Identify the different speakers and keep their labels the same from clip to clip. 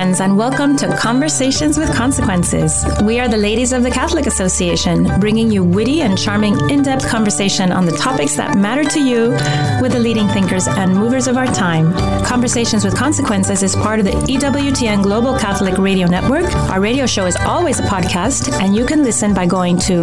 Speaker 1: friends, and welcome to Conversations with Consequences. We are the ladies of the Catholic Association, bringing you witty and charming in-depth conversation on the topics that matter to you with the leading thinkers and movers of our time. Conversations with Consequences is part of the EWTN Global Catholic Radio Network. Our radio show is always a podcast, and you can listen by going to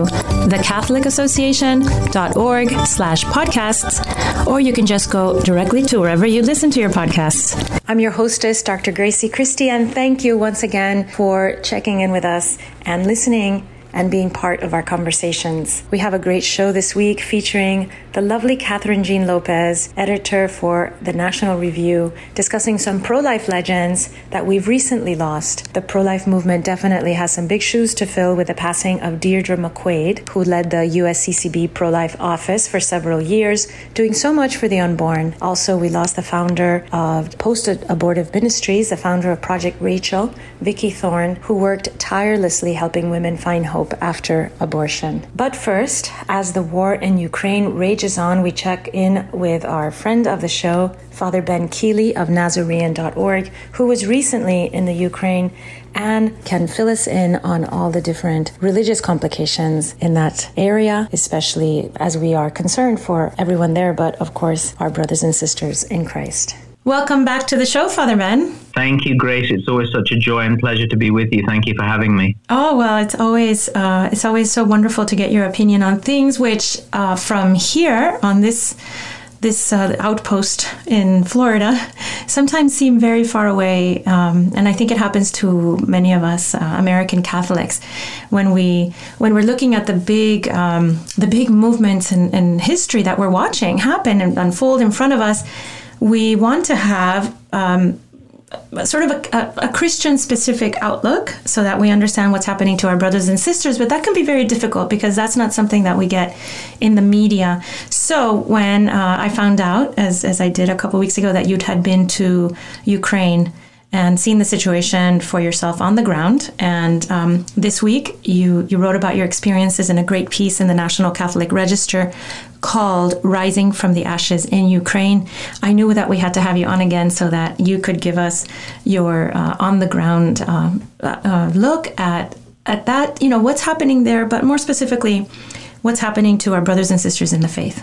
Speaker 1: thecatholicassociation.org/podcasts, or you can just go directly to wherever you listen to your podcasts. I'm your hostess, Dr. Gracie Christie, and thank you once again for checking in with us and listening and being part of our conversations. We have a great show this week featuring the lovely Catherine Jean Lopez, editor for the National Review, discussing some pro-life legends that we've recently lost. The pro-life movement definitely has some big shoes to fill with the passing of Deirdre McQuaid, who led the USCCB pro-life office for several years, doing so much for the unborn. Also, we lost the founder of Post-Abortive Ministries, the founder of Project Rachel, Vicky Thorne, who worked tirelessly helping women find hope after abortion. But first, as the war in Ukraine rages on, we check in with our friend of the show, Father Ben Keeley of Nazarene.org, who was recently in the Ukraine and can fill us in on all the different religious complications in that area, especially as we are concerned for everyone there, but of course, our brothers and sisters in Christ. Welcome back to the show, Father Ben.
Speaker 2: Thank you, Grace. It's always such a joy and pleasure to be with you. Thank you for having me.
Speaker 1: Oh, well, it's always so wonderful to get your opinion on things which from here on this outpost in Florida sometimes seem very far away. And I think it happens to many of us American Catholics when we're looking at the big movements in history that we're watching happen and unfold in front of us. We want to have sort of a Christian-specific outlook so that we understand what's happening to our brothers and sisters, but that can be very difficult because that's not something that we get in the media. So when I found out, as I did a couple weeks ago, that you had been to Ukraine and seen the situation for yourself on the ground. And this week, you wrote about your experiences in a great piece in the National Catholic Register called Rising from the Ashes in Ukraine. I knew that we had to have you on again so that you could give us your on-the-ground look at that, what's happening there, but more specifically, what's happening to our brothers and sisters in the faith.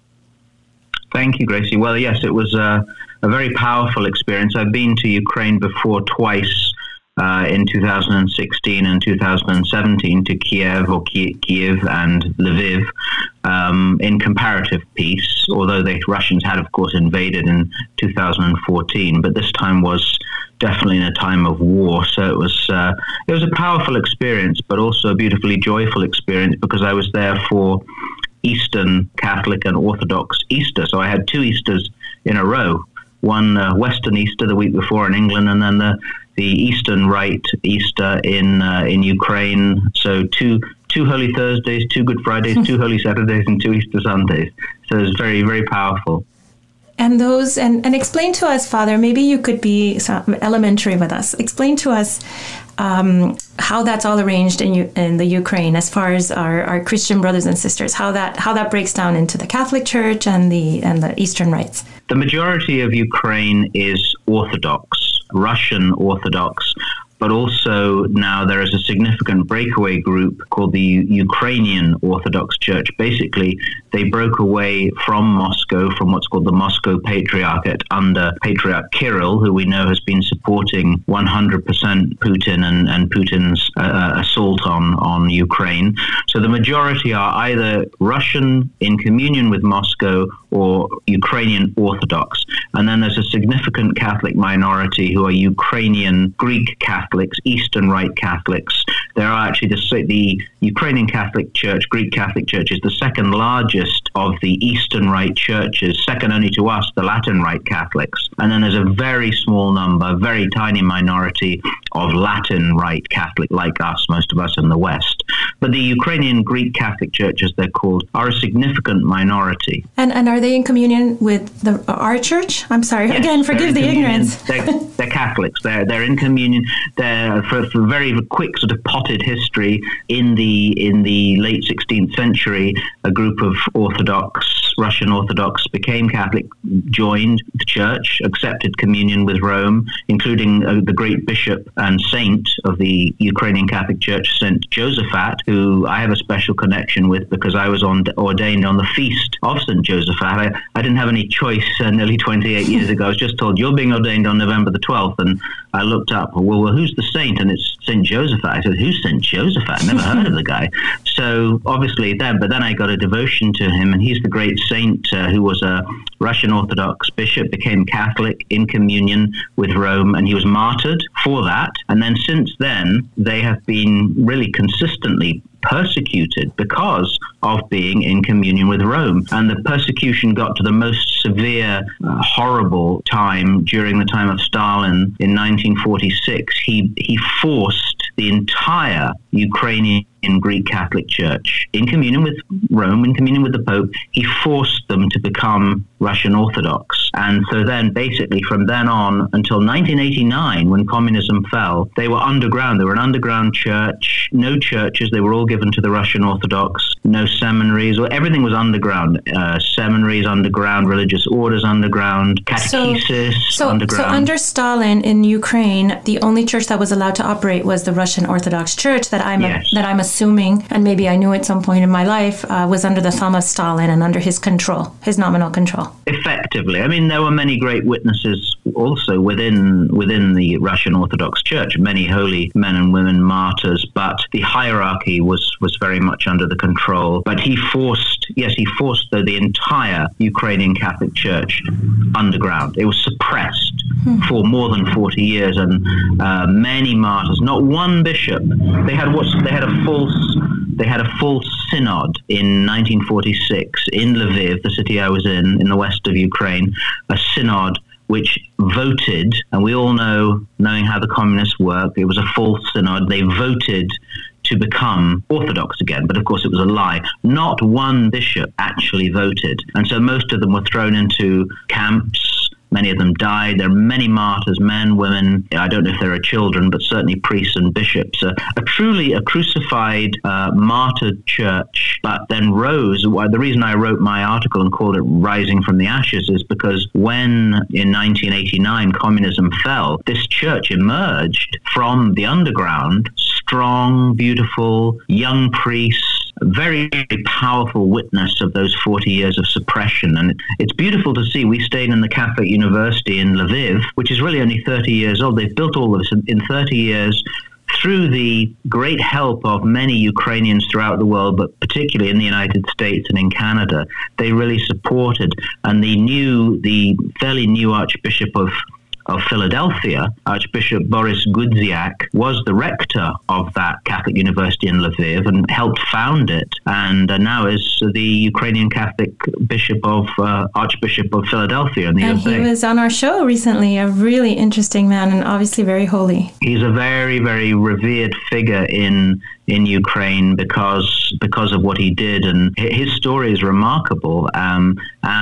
Speaker 2: Thank you, Gracie. Well, yes, it was a very powerful experience. I've been to Ukraine before twice in 2016 and 2017 to Kiev and Lviv in comparative peace, although the Russians had, of course, invaded in 2014. But this time was definitely in a time of war. So it was a powerful experience, but also a beautifully joyful experience because I was there for Eastern Catholic and Orthodox Easter. So I had two Easters in a row. One Western Easter the week before in England, and then the Eastern Rite Easter in Ukraine. So two Holy Thursdays, two Good Fridays, two Holy Saturdays, and two Easter Sundays. So it's very, very powerful.
Speaker 1: And those, and explain to us, Father, maybe you could be elementary with us. Explain to us how that's all arranged in the Ukraine as far as our Christian brothers and sisters, how that breaks down into the Catholic Church and the Eastern rites.
Speaker 2: The majority of Ukraine is Orthodox, Russian Orthodox, but also now there is a significant breakaway group called the Ukrainian Orthodox Church. Basically, they broke away from Moscow, from what's called the Moscow Patriarchate under Patriarch Kirill, who we know has been supporting 100% Putin and Putin's assault on Ukraine. So the majority are either Russian in communion with Moscow or Ukrainian Orthodox. And then there's a significant Catholic minority who are Ukrainian Greek Catholics, Eastern Rite Catholics. There are actually the Ukrainian Catholic Church, Greek Catholic Church, is the second largest of the Eastern Rite churches, second only to us, the Latin Rite Catholics. And then there's a very small number, very tiny minority Latin Rite Catholic, like us, most of us in the West. But the Ukrainian Greek Catholic Church, as they're called, are a significant minority.
Speaker 1: And are they in communion with our church? I'm sorry,
Speaker 2: yes,
Speaker 1: again, forgive the ignorance.
Speaker 2: They're Catholics. They're in communion. They're for very quick sort of potted history. In the late 16th century, a group of Russian Orthodox became Catholic, joined the church, accepted communion with Rome, including the great bishop and saint of the Ukrainian Catholic Church, St. Josaphat, who I have a special connection with because I was ordained on the feast of St. Josaphat. I didn't have any choice nearly 28 years ago. I was just told, you're being ordained on November the 12th. And I looked up, well, who's the saint? And it's St. Josaphat. I said, who's St. Josaphat? Never heard of the guy. So obviously then I got a devotion to him, and he's the great saint who was a Russian Orthodox bishop, became Catholic in communion with Rome, and he was martyred for that. And then since then, they have been really consistently persecuted because of being in communion with Rome. And the persecution got to the most severe, horrible time during the time of Stalin in 1946. He forced the entire Ukrainian Greek Catholic Church, in communion with Rome, in communion with the Pope, he forced them to become Russian Orthodox. And so then basically from then on until 1989, when communism fell, they were underground. They were an underground church, no churches. They were all given to the Russian Orthodox, no seminaries. Everything was underground. Seminaries underground, religious orders underground, catechesis underground.
Speaker 1: So under Stalin in Ukraine, the only church that was allowed to operate was the Russian Orthodox Church that I'm assuming, and maybe I knew at some point in my life, was under the thumb of Stalin and under his control, his nominal control.
Speaker 2: Effectively. I mean, there were many great witnesses also within the Russian Orthodox Church, many holy men and women, martyrs, but the hierarchy was very much under the control. But he forced the entire Ukrainian Catholic Church underground. It was suppressed for more than 40 years, and many martyrs, not one bishop. They had a full synod in 1946 in Lviv, the city I was in the west of Ukraine, a synod which voted, and we all knowing how the communists work, it was a full synod. They voted to become Orthodox again, but of course it was a lie. Not one bishop actually voted, and so most of them were thrown into camps. Many of them died. There are many martyrs, men, women. I don't know if there are children, but certainly priests and bishops. Truly a crucified, martyred church, but then rose. The reason I wrote my article and called it Rising from the Ashes is because when in 1989 communism fell, this church emerged from the underground, strong, beautiful, young priests, very, very powerful witness of those 40 years of suppression. And it's beautiful to see. We stayed in the Catholic University in Lviv, which is really only 30 years old. They've built all of this in 30 years through the great help of many Ukrainians throughout the world, but particularly in the United States and in Canada. They really supported. And the fairly new Archbishop of Philadelphia, Archbishop Boris Gudziak, was the rector of that Catholic University in Lviv and helped found it, and now is the Ukrainian Catholic Archbishop of Philadelphia in the USA.
Speaker 1: And he was on our show recently, a really interesting man and obviously very holy.
Speaker 2: He's a very, very revered figure in Ukraine because of what he did, and his story is remarkable, and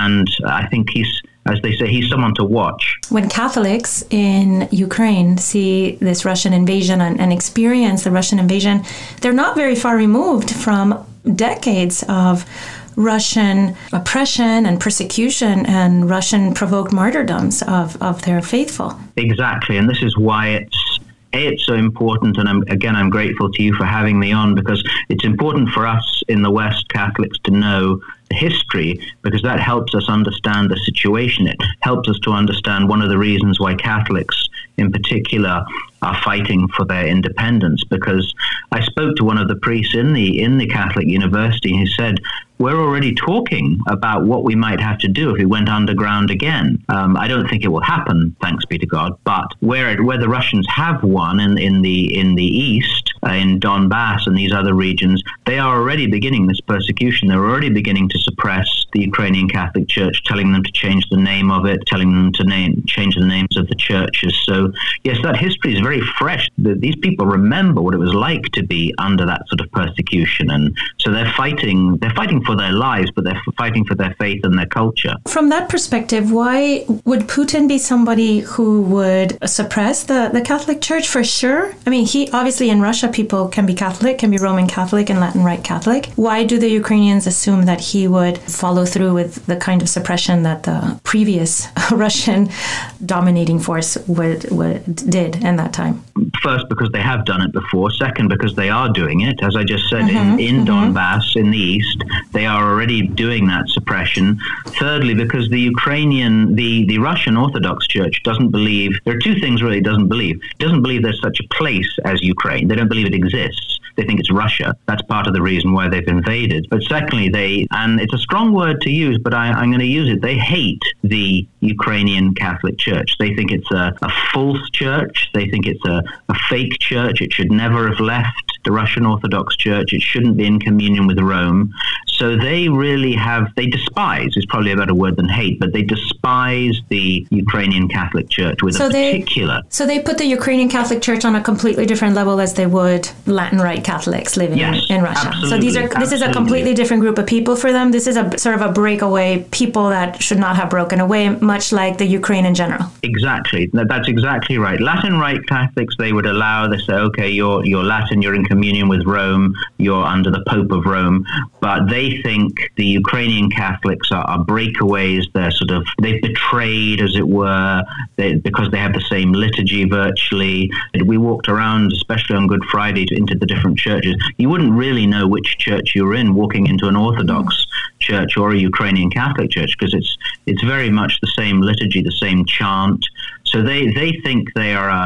Speaker 2: I think as they say, he's someone to watch.
Speaker 1: When Catholics in Ukraine see this Russian invasion and experience the Russian invasion, they're not very far removed from decades of Russian oppression and persecution and Russian-provoked martyrdoms of their faithful.
Speaker 2: Exactly, and this is why it's so important, and I'm grateful to you for having me on, because it's important for us in the West, Catholics, to know the history, because that helps us understand the situation. It helps us to understand one of the reasons why Catholics in particular are fighting for their independence, because I spoke to one of the priests in the Catholic University who said we're already talking about what we might have to do if we went underground again. I don't think it will happen, thanks be to God. But where the Russians have won in the east, in Donbass and these other regions, they are already beginning this persecution. They're already beginning to suppress the Ukrainian Catholic Church, telling them to change the name of it, telling them to change the names of the churches. So, yes, that history is very fresh. These people remember what it was like to be under that sort of persecution. And so they're fighting for their lives, but they're fighting for their faith and their culture.
Speaker 1: From that perspective, why would Putin be somebody who would suppress the Catholic Church for sure? I mean, he obviously in Russia, people can be Catholic, can be Roman Catholic and Latin Rite Catholic. Why do the Ukrainians assume that he would follow through with the kind of suppression that the previous Russian dominating force did in that time?
Speaker 2: First, because they have done it before. Second, because they are doing it. As I just said, in Donbass, in the east, they are already doing that suppression. Thirdly, because the Russian Orthodox Church doesn't believe, there are two things really it doesn't believe. It doesn't believe there's such a place as Ukraine. They don't believe it exists. They think it's Russia. That's part of the reason why they've invaded. But secondly, and it's a strong word to use, but I'm going to use it, they hate the Ukrainian Catholic Church. They think it's a false church. They think it's a fake church. It should never have left the Russian Orthodox Church. It shouldn't be in communion with Rome. So they despise, is probably a better word than hate, but they despise the Ukrainian Catholic Church So
Speaker 1: they put the Ukrainian Catholic Church on a completely different level as they would Latin Rite Catholics living in Russia.
Speaker 2: Absolutely,
Speaker 1: so this is a completely different group of people for them. This is a sort of a breakaway people that should not have broken away, much like the Ukraine in general.
Speaker 2: Exactly. That's exactly right. Latin Rite Catholics, they would allow, they say, okay, you're Latin, you're in communion with Rome, you're under the Pope of Rome, but they think the Ukrainian Catholics are breakaways. They've betrayed, as it were, because they have the same liturgy virtually. We walked around, especially on Good Friday, into the different churches. You wouldn't really know which church you were in walking into an Orthodox church or a Ukrainian Catholic church, because it's very much the same liturgy, the same chant. So they think they are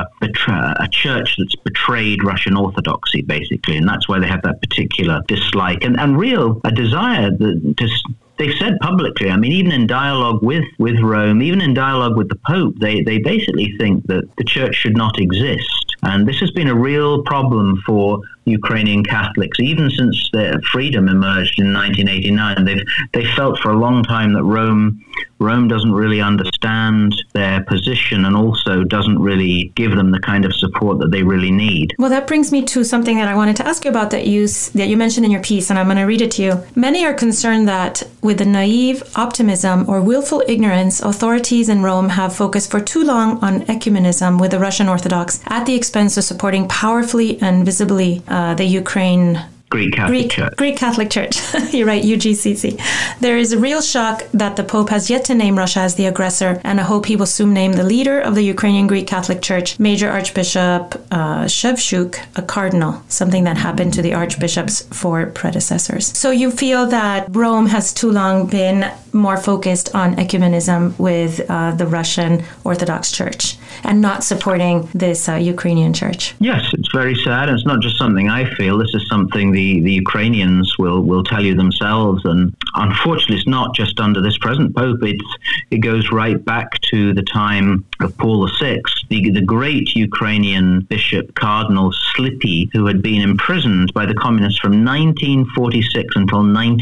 Speaker 2: a church that's betrayed Russian Orthodoxy, basically, and that's why they have that particular dislike and a desire they've said publicly, I mean, even in dialogue with Rome, even in dialogue with the Pope, they basically think that the church should not exist. And this has been a real problem for Ukrainian Catholics, even since their freedom emerged in 1989. They felt for a long time that Rome doesn't really understand their position and also doesn't really give them the kind of support that they really need.
Speaker 1: Well, that brings me to something that I wanted to ask you about that you mentioned in your piece, and I'm going to read it to you. Many are concerned that with the naive optimism or willful ignorance, authorities in Rome have focused for too long on ecumenism with the Russian Orthodox at the expense of supporting powerfully and visibly the Ukraine
Speaker 2: Greek
Speaker 1: Catholic Church. You're right, UGCC. There is a real shock that the Pope has yet to name Russia as the aggressor, and I hope he will soon name the leader of the Ukrainian Greek Catholic Church, Major Archbishop Shevchuk, a cardinal, something that happened to the archbishop's four predecessors. So you feel that Rome has too long been more focused on ecumenism with the Russian Orthodox Church and not supporting this Ukrainian church.
Speaker 2: Yes, it's very sad. It's not just something I feel. This is something the Ukrainians will tell you themselves. And unfortunately, it's not just under this present Pope. It goes right back to the time of Paul VI, the great Ukrainian bishop, Cardinal Slipi, who had been imprisoned by the communists from 1946 until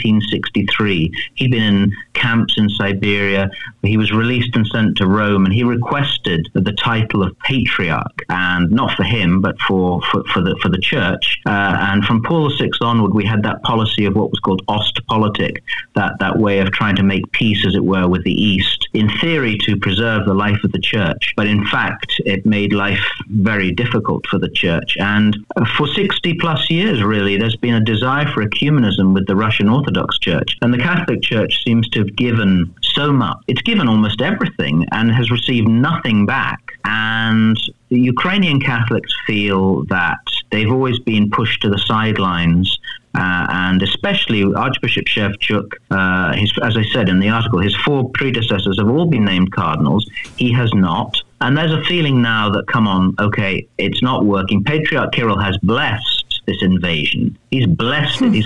Speaker 2: 1963. He'd been in camps in Siberia. He was released and sent to Rome, and he requested the title of patriarch, and not for him, but for the church. And from Paul VI onward, we had that policy of what was called Ostpolitik, that way of trying to make peace, as it were, with the East, in theory to preserve the life of the church. But in fact, it made life very difficult for the church. And for 60 plus years, really, there's been a desire for ecumenism with the Russian Orthodox Church. And the Catholic Church seems to have given so much. It's given almost everything and has received nothing back. And the Ukrainian Catholics feel that they've always been pushed to the sidelines, and especially Archbishop Shevchuk, as I said in the article, his four predecessors have all been named cardinals. He has not. And there's a feeling now that, come on, okay, it's not working. Patriarch Kirill has blessed this invasion. He's blessed it. He's called it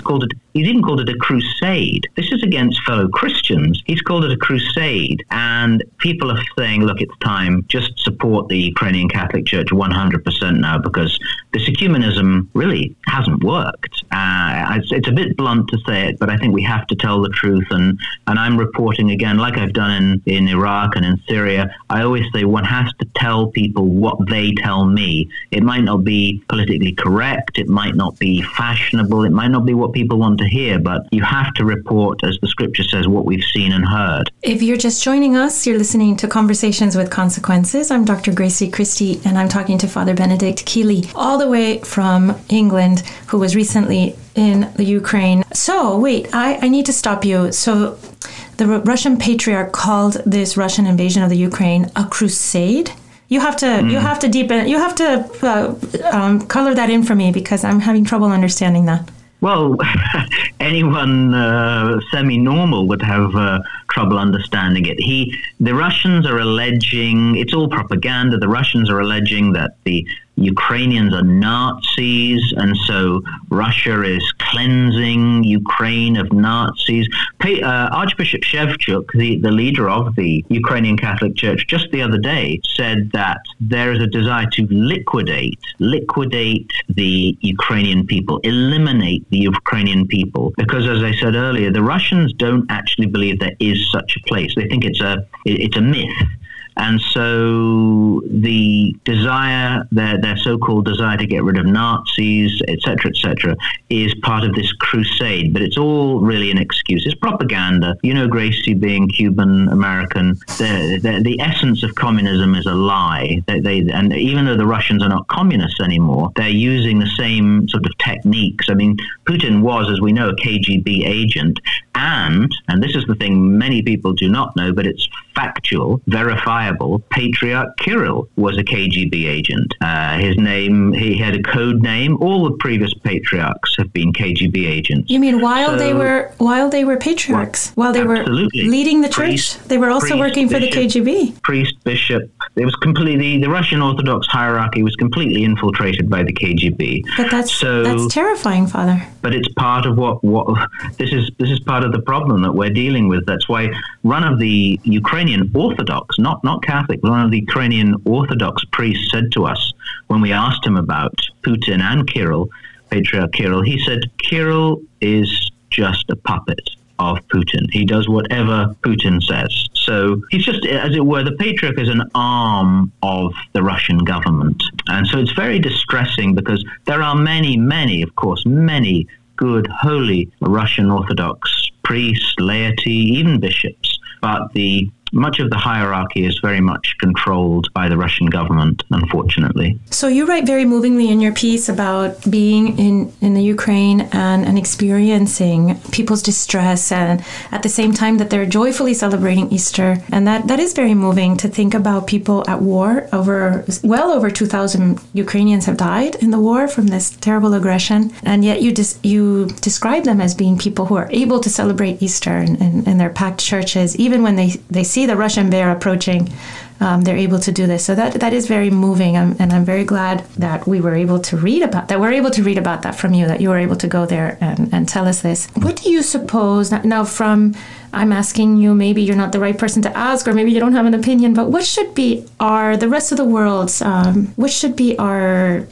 Speaker 2: He's even called it a crusade. This is against fellow Christians. He's called it a crusade. And people are saying, look, it's time. Just support the Ukrainian Catholic Church 100% now, because this ecumenism really hasn't worked. It's a bit blunt to say it, but I think we have to tell the truth. And I'm reporting again, like I've done in Iraq and in Syria. I always say one has to tell people what they tell me. It might not be politically correct. It might not be fashionable. It might not be what people want to hear, but you have to report, as the scripture says, what we've seen and heard.
Speaker 1: If you're just joining us, you're listening to Conversations with Consequences. I'm Dr. Gracie Christie, and I'm talking to Father Benedict Keeley, all the way from England, who was recently in the Ukraine. So, wait, I need to stop you. So, the Russian Patriarch called this Russian invasion of the Ukraine a crusade. You have to deepen. You have to color that in for me, because I'm having trouble understanding that.
Speaker 2: Well, anyone semi-normal would have trouble understanding it. The Russians are alleging, it's all propaganda, the Russians are alleging that the Ukrainians are Nazis, and so Russia is cleansing Ukraine of Nazis. Archbishop Shevchuk, the leader of the Ukrainian Catholic Church, just the other day said that there is a desire to liquidate the Ukrainian people, eliminate the Ukrainian people, because, as I said earlier, the Russians don't actually believe there is such a place. They think it's a myth. And so the desire, their so-called desire to get rid of Nazis, etc., is part of this crusade. But it's all really an excuse. It's propaganda. You know, Gracie, being Cuban-American, the essence of communism is a lie. And even though the Russians are not communists anymore, they're using the same sort of techniques. I mean, Putin was, as we know, a KGB agent. And this is the thing many people do not know, but it's factual, verifiable, Patriarch Kirill was a KGB agent. His name, he had a code name. All the previous patriarchs have been KGB agents.
Speaker 1: You mean while they were patriarchs, while they were leading the church, they were also working for the KGB?
Speaker 2: Priest, bishop. It was completely, the Russian Orthodox hierarchy was completely infiltrated by the KGB.
Speaker 1: But that's terrifying, Father.
Speaker 2: But it's part of what this is part of the problem that we're dealing with. That's why one of the Ukrainian Orthodox, not Catholic, one of the Ukrainian Orthodox priests said to us when we asked him about Putin and Kirill, Patriarch Kirill, he said, Kirill is just a puppet of Putin. He does whatever Putin says. So he's just, as it were, the Patriarch is an arm of the Russian government. And so it's very distressing, because there are many, of course, many good, holy Russian Orthodox priests, laity, even bishops. But much of the hierarchy is very much controlled by the Russian government, unfortunately.
Speaker 1: So you write very movingly in your piece about being in the Ukraine and experiencing people's distress, and at the same time that they're joyfully celebrating Easter. And that is very moving to think about people at war. Well over 2,000 Ukrainians have died in the war from this terrible aggression. And yet you describe them as being people who are able to celebrate Easter in their packed churches, even when they see the Russian bear approaching, they're able to do this. So that is very moving, and I'm very glad that we were able to read about that. We're able to read about that from you, that you were able to go there and tell us this. What do you suppose, now I'm asking you, maybe you're not the right person to ask, or maybe you don't have an opinion, but what should be the rest of the world's, what should be our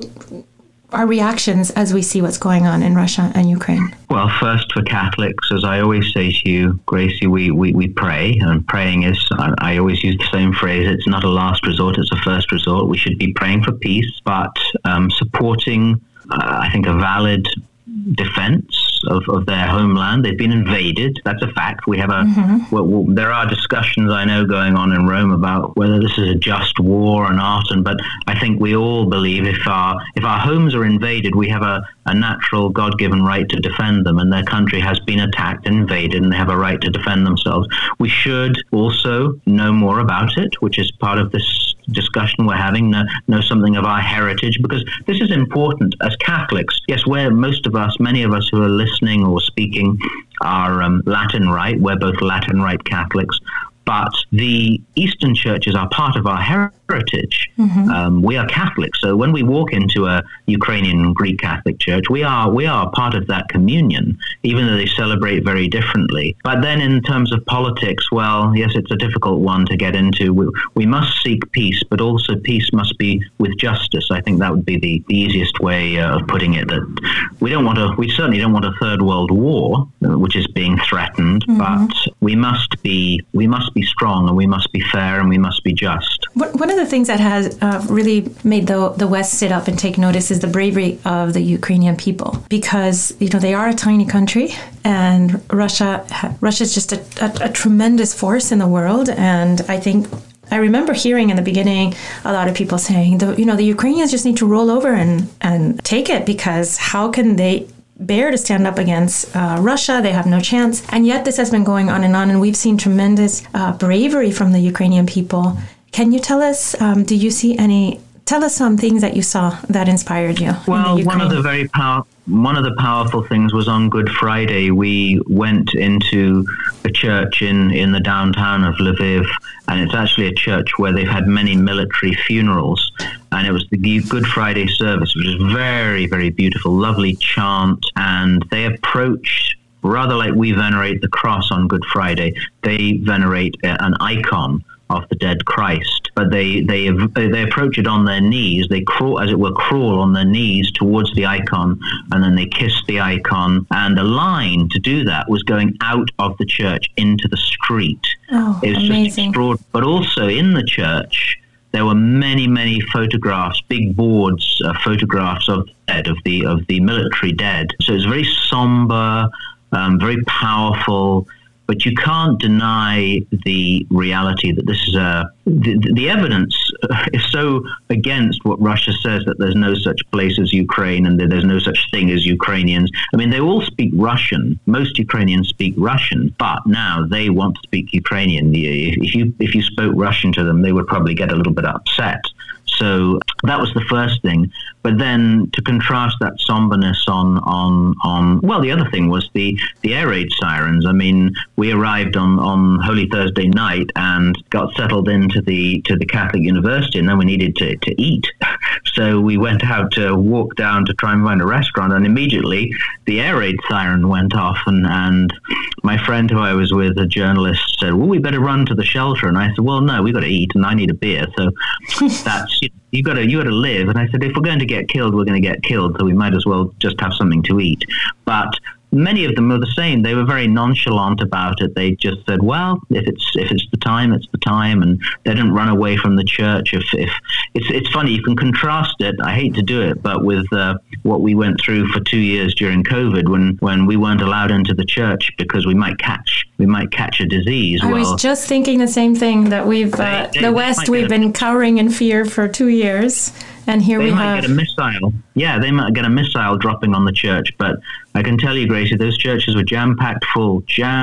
Speaker 1: reactions as we see what's going on in Russia and Ukraine?
Speaker 2: Well, first, for Catholics, as I always say to you, Gracie, we pray, and praying is, I always use the same phrase, it's not a last resort, it's a first resort. We should be praying for peace, but supporting, I think, a valid defense of their homeland. They've been invaded. That's a fact. We have there are discussions, I know, going on in Rome about whether this is a just war or not. But I think we all believe if our homes are invaded, we have a natural God-given right to defend them, and their country has been attacked and invaded, and they have a right to defend themselves. We should also know more about it, which is part of this discussion we're having, know something of our heritage, because this is important as Catholics. Yes, many of us who are listening or speaking are Latin Rite. We're both Latin Rite Catholics, but the Eastern churches are part of our heritage. heritage. We are Catholics, so when we walk into a Ukrainian Greek Catholic church, we are part of that communion, even though they celebrate very differently. But then in terms of politics, well, yes, it's a difficult one to get into. We must seek peace, but also peace must be with justice. I think that would be the easiest way of putting it. That we certainly don't want a third world war, which is being threatened, but we must be strong, and we must be fair, and we must be just.
Speaker 1: One of the things that has really made the West sit up and take notice is the bravery of the Ukrainian people, because they are a tiny country, and Russia is just a tremendous force in the world. And I remember hearing in the beginning a lot of people saying, the Ukrainians just need to roll over and take it, because how can they bear to stand up against Russia? They have no chance. And yet this has been going on, and we've seen tremendous bravery from the Ukrainian people. Can you tell us, tell us some things that you saw that inspired you?
Speaker 2: Well, one of the powerful things was on Good Friday. We went into a church in the downtown of Lviv, and it's actually a church where they've had many military funerals. And it was the Good Friday service, which is very, very beautiful, lovely chant. And they approach, rather like we venerate the cross on Good Friday, they venerate an icon of the dead Christ, but they approach it on their knees. They crawl on their knees towards the icon, and then they kiss the icon. And the line to do that was going out of the church into the street.
Speaker 1: Oh,
Speaker 2: it was
Speaker 1: amazing.
Speaker 2: Just extraordinary. But also in the church, there were many, many photographs, big boards, photographs of the military dead. So it's very somber, very powerful. But you can't deny the reality that this is the evidence is so against what Russia says, that there's no such place as Ukraine and that there's no such thing as Ukrainians. I mean, they all speak Russian. Most Ukrainians speak Russian, but now they want to speak Ukrainian. If you spoke Russian to them, they would probably get a little bit upset. So that was the first thing. But then to contrast that somberness well, the other thing was the air raid sirens. I mean, we arrived on Holy Thursday night and got settled into the Catholic University, and then we needed to eat. So we went out to walk down to try and find a restaurant, and immediately the air raid siren went off, and my friend who I was with, a journalist, said, well, we better run to the shelter. And I said, well, no, we got to eat, and I need a beer. So that's, you got to live. And I said, if we're going to get killed, we're going to get killed, so we might as well just have something to eat. But many of them were the same. They were very nonchalant about it. They just said, well, if it's the time, it's the time. And they didn't run away from the church. If it's funny, you can contrast it. I hate to do it, but with what we went through for 2 years during COVID, when we weren't allowed into the church because we might catch a disease.
Speaker 1: I was just thinking the same thing, that we've been cowering in fear for 2 years. And here we
Speaker 2: might get a missile. Yeah, they might get a missile dropping on the church. But I can tell you, Gracie, those churches were jam-packed full.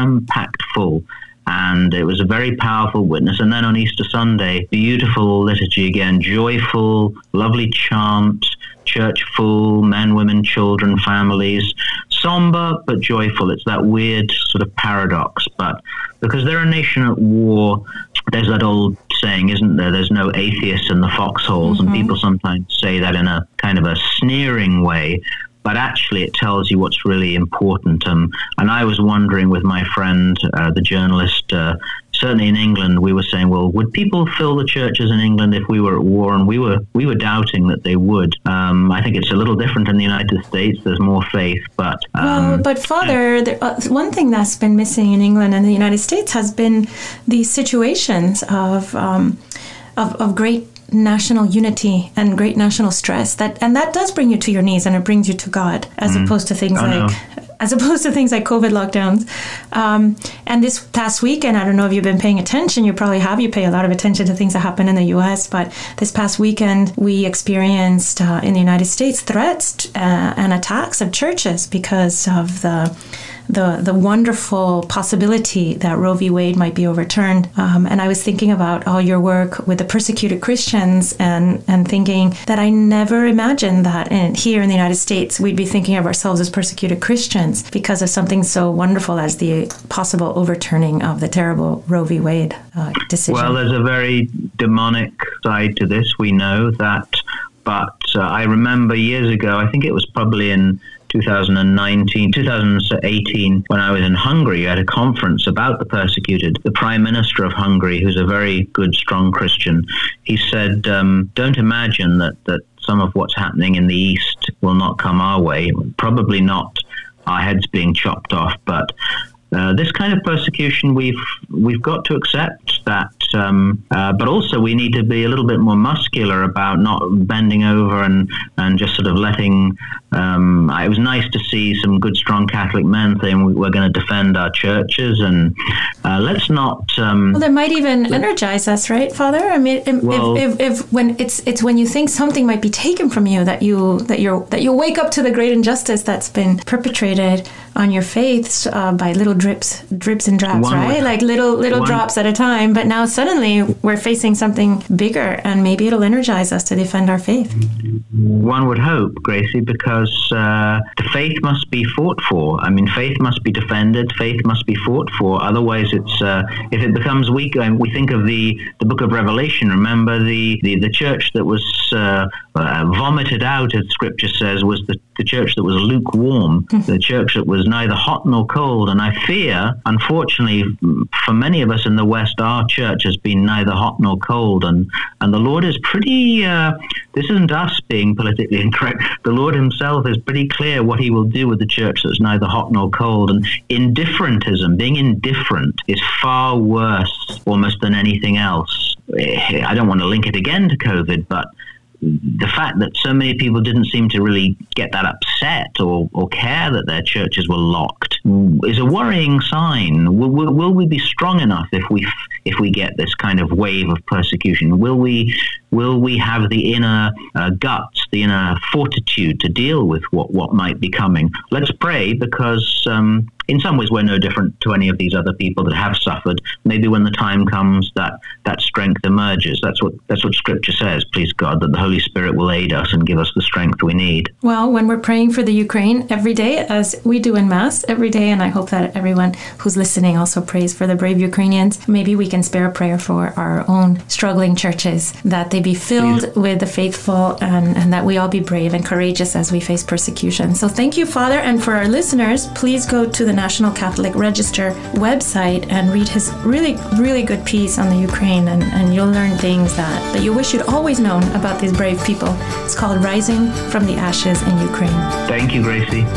Speaker 2: And it was a very powerful witness. And then on Easter Sunday, beautiful liturgy again, joyful, lovely chant, church full, men, women, children, families. Somber but joyful. It's that weird sort of paradox. But because they're a nation at war, there's that old saying, isn't there? There's no atheists in the foxholes. And people sometimes say that in a kind of a sneering way. But actually, it tells you what's really important. And I was wondering with my friend, the journalist, certainly in England, we were saying, well, would people fill the churches in England if we were at war? And we were doubting that they would. I think it's a little different in the United States. There's more faith, but
Speaker 1: but Father, one thing that's been missing in England and the United States has been these situations of great national unity and great national stress, that does bring you to your knees, and it brings you to God, as opposed to things like COVID lockdowns. And this past weekend, I don't know if you've been paying attention. You probably have. You pay a lot of attention to things that happen in the U.S. But this past weekend, we experienced in the United States threats and attacks of churches because of the wonderful possibility that Roe v. Wade might be overturned. And I was thinking about all your work with the persecuted Christians and thinking that I never imagined that here in the United States we'd be thinking of ourselves as persecuted Christians because of something so wonderful as the possible overturning of the terrible Roe v. Wade decision.
Speaker 2: Well, there's a very demonic side to this. We know that. But I remember years ago, I think it was probably in 2018, when I was in Hungary at a conference about the persecuted. The Prime Minister of Hungary, who's a very good, strong Christian, he said, don't imagine that some of what's happening in the East will not come our way. Probably not our heads being chopped off, but this kind of persecution we've got to accept that, but also we need to be a little bit more muscular about not bending over and just sort of letting. It was nice to see some good, strong Catholic men saying we're going to defend our churches, and let's not.
Speaker 1: Well, that might even energize us, right, Father? I mean, if when it's when you think something might be taken from you that you wake up to the great injustice that's been perpetrated on your faith by little drips and drops, right? Like little drops at a time. But now suddenly we're facing something bigger, and maybe it'll energize us to defend our faith.
Speaker 2: One would hope, Gracie, because the faith must be fought for. I mean, faith must be defended. Faith must be fought for. Otherwise, it's if it becomes weak. We think of the Book of Revelation. Remember the church that was vomited out, as Scripture says, was the church that was lukewarm, the church that was neither hot nor cold. And I fear, unfortunately, for many of us in the West, our church has been neither hot nor cold. And the Lord is pretty, this isn't us being politically incorrect, the Lord himself is pretty clear what he will do with the church that's neither hot nor cold. And indifferentism, being indifferent, is far worse almost than anything else. I don't want to link it again to COVID, but the fact that so many people didn't seem to really get that upset or care that their churches were locked is a worrying sign. Will we be strong enough if we get this kind of wave of persecution? Will we have the inner guts, the inner fortitude to deal with what might be coming? Let's pray, because in some ways we're no different to any of these other people that have suffered. Maybe when the time comes, that strength emerges. That's what Scripture says. Please God, that the Holy Spirit will aid us and give us the strength we need.
Speaker 1: Well, when we're praying for the Ukraine every day, as we do in Mass every day, and I hope that everyone who's listening also prays for the brave Ukrainians, maybe we can spare a prayer for our own struggling churches, that they be filled with the faithful, and that we all be brave and courageous as we face persecution. So thank you, Father. And for our listeners, please go to the National Catholic Register website and read his really, really good piece on the Ukraine, and you'll learn things that you wish you'd always known about these brave people. It's called Rising from the Ashes in Ukraine.
Speaker 2: Thank you, Gracie.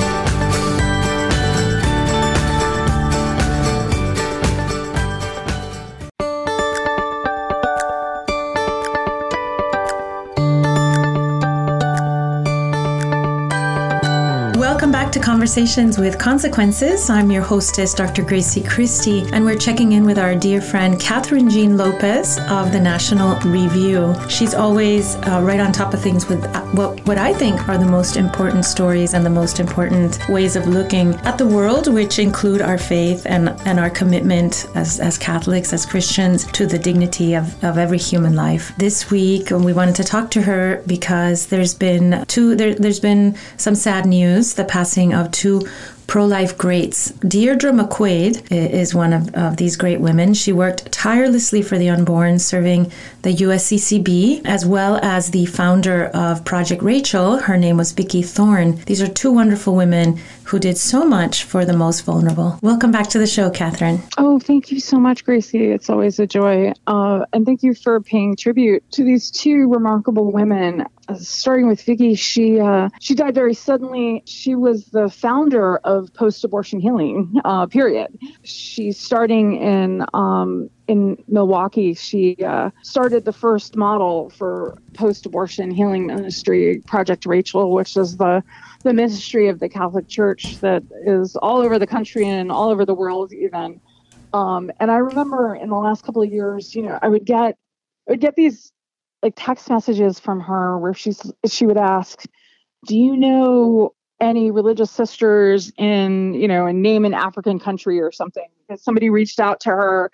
Speaker 1: Welcome back to Conversations with Consequences. I'm your hostess, Dr. Gracie Christie, and we're checking in with our dear friend Catherine Jean Lopez of the National Review. She's always right on top of things with what I think are the most important stories and the most important ways of looking at the world, which include our faith and our commitment as Catholics, as Christians, to the dignity of every human life. This week, we wanted to talk to her because there's been some sad news, the passing of two pro-life greats. Deirdre McQuaid is one of these great women. She worked tirelessly for the unborn, serving the USCCB, as well as the founder of Project Rachel. Her name was Vicki Thorne. These are two wonderful women who did so much for the most vulnerable. Welcome back to the show, Catherine.
Speaker 3: Oh, thank you so much, Gracie. It's always a joy. And thank you for paying tribute to these two remarkable women. Starting with Vicki, she died very suddenly. She was the founder of post-abortion healing, period. She's starting in Milwaukee. She started the first model for post-abortion healing ministry, Project Rachel, which is the ministry of the Catholic Church that is all over the country and all over the world even. And I remember in the last couple of years, I would get these like text messages from her where she would ask, do you know any religious sisters in name an African country or something? Because somebody reached out to her,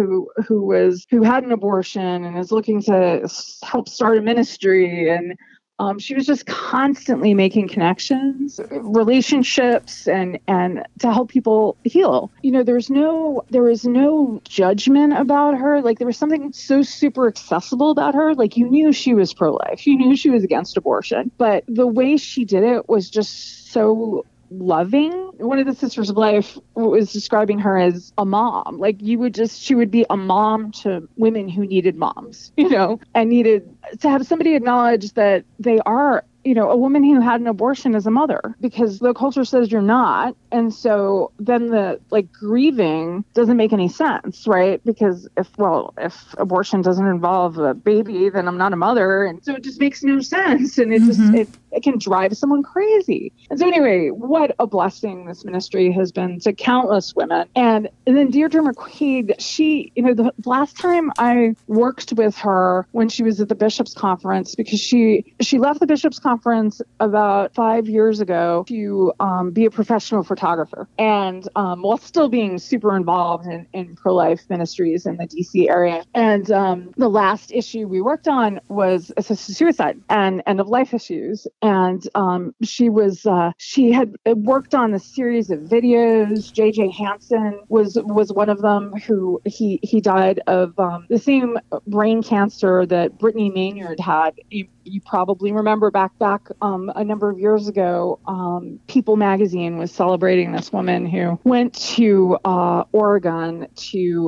Speaker 3: who had an abortion and is looking to help start a ministry. And She was just constantly making connections, relationships, and to help people heal. There was no judgment about her. Like, there was something so super accessible about her. Like, you knew she was pro-life. You knew she was against abortion. But the way she did it was just so loving. One of the Sisters of Life was describing her as a mom. Like, she would be a mom to women who needed moms, and needed to have somebody acknowledge that they are, a woman who had an abortion is a mother, because the culture says you're not. And so then the grieving doesn't make any sense, right? Because if abortion doesn't involve a baby, then I'm not a mother. And so it just makes no sense. And it can drive someone crazy. And so anyway, what a blessing this ministry has been to countless women. And then Deirdre McQuaid, she, the last time I worked with her when she was at the Bishops' Conference, because she left the Bishops' Conference about 5 years ago to be a professional photographer, and while still being super involved in pro-life ministries in the DC area. And the last issue we worked on was assisted suicide and end-of-life issues. And she had worked on a series of videos. J.J. Hansen was one of them, who he died of the same brain cancer that Brittany Maynard had. You probably remember back a number of years ago, People magazine was celebrating this woman who went to Oregon to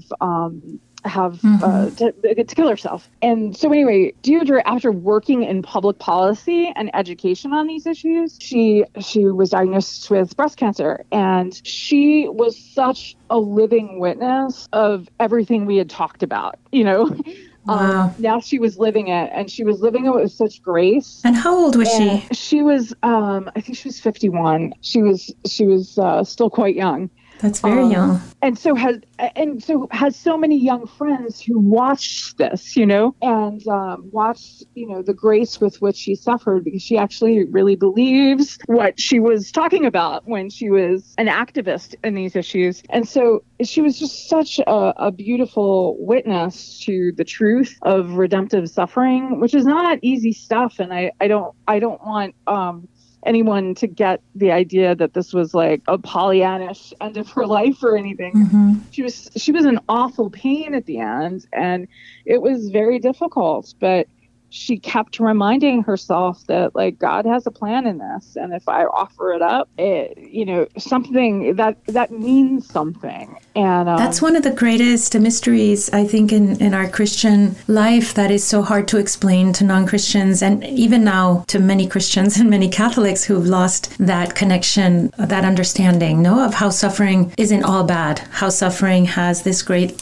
Speaker 3: to kill herself. And so anyway, Deirdre, after working in public policy and education on these issues, she was diagnosed with breast cancer, and she was such a living witness of everything we had talked about,
Speaker 1: Wow.
Speaker 3: Now she was living it, and she was living it with such grace.
Speaker 1: And how old was she?
Speaker 3: She was, I think she was 51. She was still quite young.
Speaker 1: That's very young.
Speaker 3: And so has so many young friends who watched this, and watched, the grace with which she suffered, because she actually really believes what she was talking about when she was an activist in these issues. And so she was just such a beautiful witness to the truth of redemptive suffering, which is not easy stuff. And I don't want anyone to get the idea that this was like a Pollyannish end of her life or anything.
Speaker 1: Mm-hmm.
Speaker 3: She was in awful pain at the end, and it was very difficult, but she kept reminding herself that God has a plan in this, and if I offer it up, something that means something. And
Speaker 1: that's one of the greatest mysteries, I think, in our Christian life, that is so hard to explain to non-Christians, and even now to many Christians and many Catholics who've lost that connection, that understanding, of how suffering isn't all bad, how suffering has this great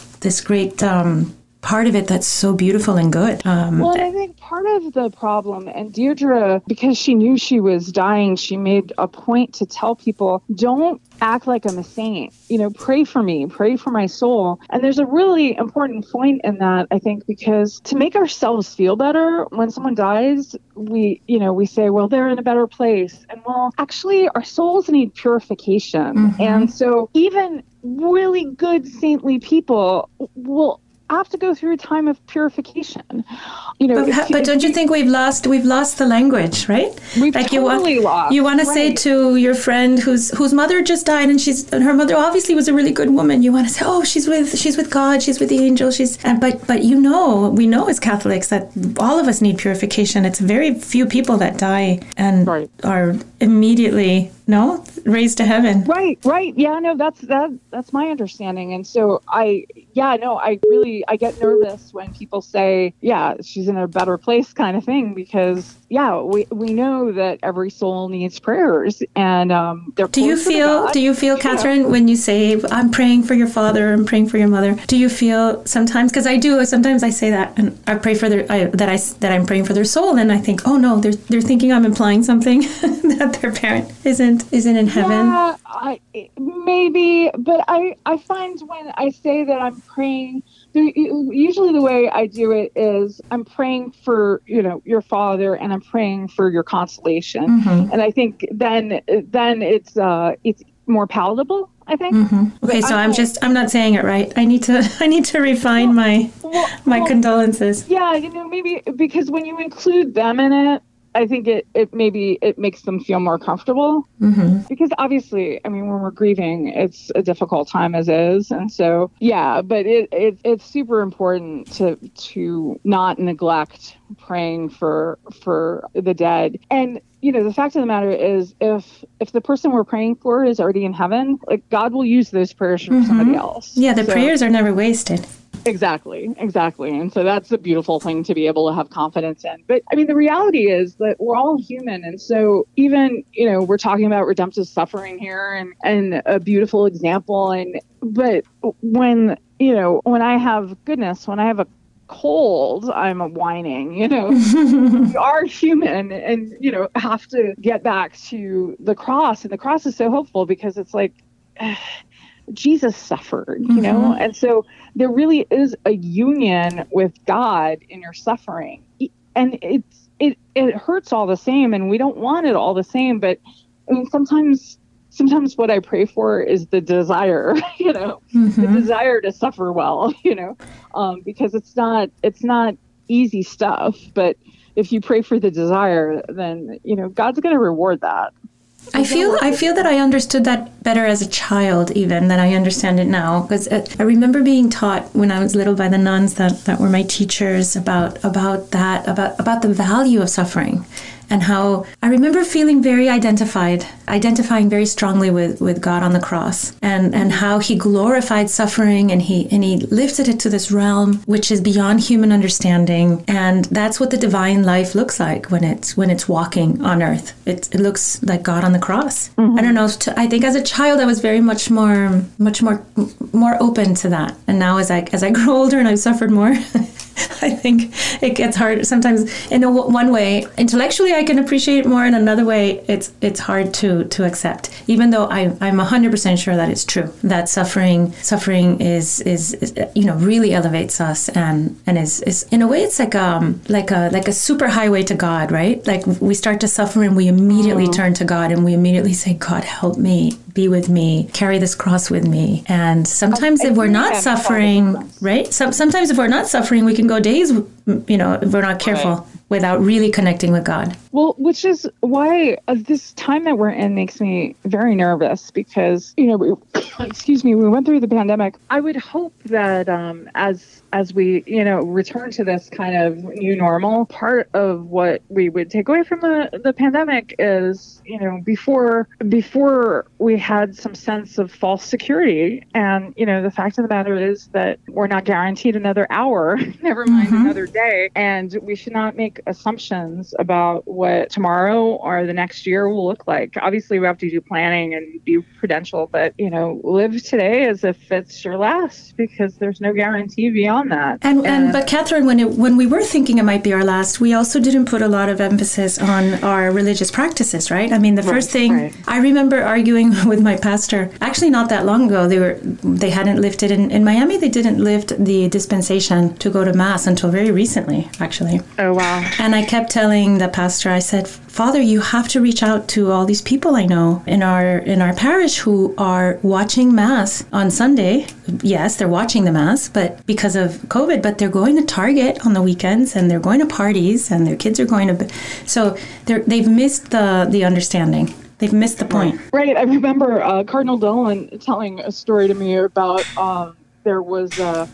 Speaker 1: part of it that's so beautiful and good.
Speaker 3: Well, and I think part of the problem, and Deirdre, because she knew she was dying, she made a point to tell people, don't act like I'm a saint. Pray for me, pray for my soul. And there's a really important point in that, I think, because to make ourselves feel better when someone dies, we say, well, they're in a better place. And well, actually, our souls need purification. Mm-hmm. And so even really good saintly people will have to go through a time of purification.
Speaker 1: But don't you think we've lost the language, right?
Speaker 3: We've totally lost.
Speaker 1: You want to say to your friend whose mother just died, and her mother obviously was a really good woman. You want to say, oh, she's with God, she's with the angel, but we know as Catholics that all of us need purification. It's very few people that die and are immediately raised to heaven.
Speaker 3: Right. Yeah, no, that's my understanding. And so I get nervous when people say, yeah, she's in a better place kind of thing, because we know that every soul needs prayers, and
Speaker 1: do you feel, Catherine, when you say, I'm praying for your father, I'm praying for your mother, do you feel sometimes, because I do, sometimes I say that, and I pray for that I'm praying for their soul, and I think, oh no, they're thinking I'm implying something that their parent isn't in heaven.
Speaker 3: Yeah, maybe, but I find when I say that I'm praying, usually the way I do it is I'm praying for your father, and I'm praying for your consolation. Mm-hmm. And I think then it's more palatable, I think.
Speaker 1: Mm-hmm. Okay, so I'm not saying it right. I need to refine my condolences.
Speaker 3: Yeah, maybe because when you include them in it, I think it makes them feel more comfortable, because obviously, I mean, when we're grieving, it's a difficult time as is. And so, yeah, but it's super important to not neglect praying for the dead. And the fact of the matter is, if the person we're praying for is already in heaven, like, God will use those prayers for somebody else.
Speaker 1: Yeah, the prayers are never wasted.
Speaker 3: Exactly. And so that's a beautiful thing to be able to have confidence in. But I mean, the reality is that we're all human. And so even, we're talking about redemptive suffering here and a beautiful example. But when I have a cold, I'm whining, we are human and, have to get back to the cross. And the cross is so hopeful because it's like, Jesus suffered, and so there really is a union with God in your suffering, and it hurts all the same, and we don't want it all the same. But I mean, sometimes what I pray for is the desire, the desire to suffer well, because it's not easy stuff. But if you pray for the desire, then God's going to reward that.
Speaker 1: I feel that I understood that better as a child even than I understand it now, because I remember being taught when I was little by the nuns that were my teachers about the value of suffering. And how I remember feeling very identifying very strongly with God on the cross, and how he glorified suffering and he lifted it to this realm which is beyond human understanding. And that's what the divine life looks like when it's walking on earth. It looks like God on the cross. I don't know. I think as a child I was very much more open to that. And now as I grow older and I've suffered more, I think it gets hard sometimes. In one way, intellectually, I can appreciate it more. In another way, it's hard to accept. Even though I'm 100% sure that it's true, that suffering is really elevates us and is in a way it's like a super highway to God, right? Like we start to suffer and we immediately turn to God and we immediately say, God, help me, be with me, carry this cross with me. And sometimes if we're not suffering, right? Sometimes if we're not suffering, we can go days, if we're not careful, without really connecting with God.
Speaker 3: Well, which is why this time that we're in makes me very nervous because, we went through the pandemic. I would hope that as we, return to this kind of new normal, part of what we would take away from the pandemic is, before we had some sense of false security. And, the fact of the matter is that we're not guaranteed another hour, never mind another day. And we should not make assumptions about what tomorrow or the next year will look like. Obviously, we have to do planning and be prudential, but, live today as if it's your last because there's no guarantee beyond that.
Speaker 1: But Catherine, when we were thinking it might be our last, we also didn't put a lot of emphasis on our religious practices, right? I mean, the first thing I remember arguing with my pastor, actually not that long ago, they hadn't lifted in Miami, they didn't lift the dispensation to go to Mass until very recently, actually.
Speaker 3: Oh, wow.
Speaker 1: And I kept telling the pastor, I said, Father, you have to reach out to all these people I know in our parish who are watching Mass on Sunday. Yes, they're watching the Mass, but because of COVID, but they're going to Target on the weekends and they're going to parties and their kids are going to... So they've missed the understanding. They've missed the point.
Speaker 3: Right. I remember Cardinal Dolan telling a story to me about... there was the